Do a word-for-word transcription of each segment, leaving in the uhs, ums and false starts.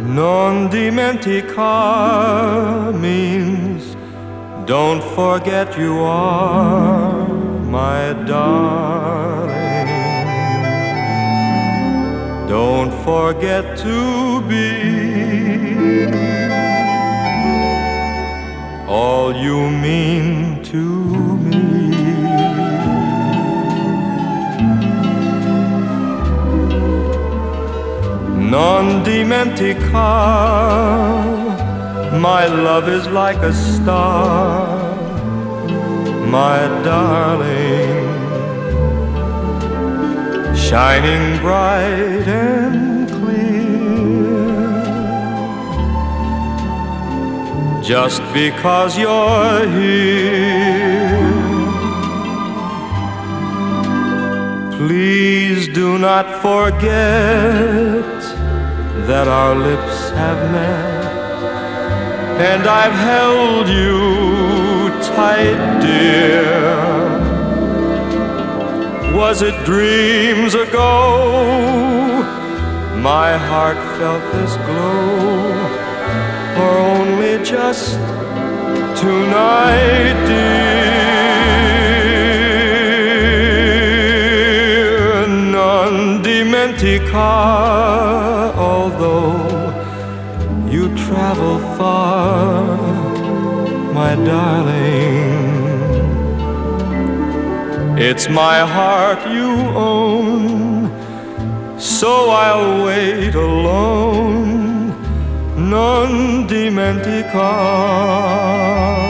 Non dimenticare means don't forget you are my darling. Don't forget to be all you mean to me. Non dimenticare, my love is like a star, my darling, shining bright and clear. Just because you're here, please do not forget that our lips have met, and I've held you tight, dear. Was it dreams ago my heart felt this glow, or only just tonight, dear? Non dimenticare, although you travel far, my darling, it's my heart you own, so I'll wait alone. Non dimenticare.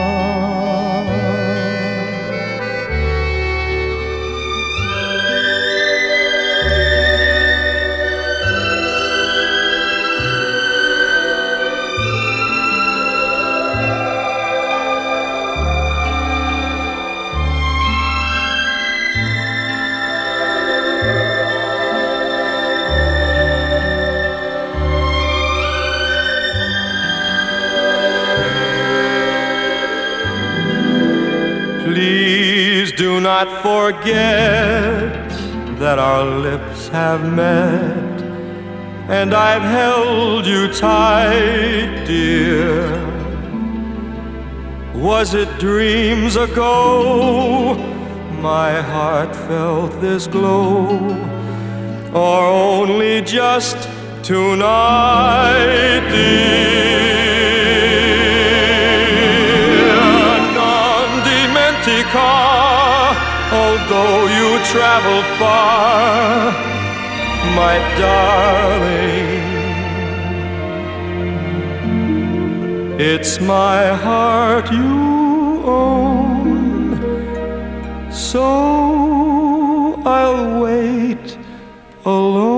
Please do not forget that our lips have met, and I've held you tight, dear. Was it dreams ago my heart felt this glow, or only just tonight, dear? Although you travel far, my darling, it's my heart you own, so I'll wait alone.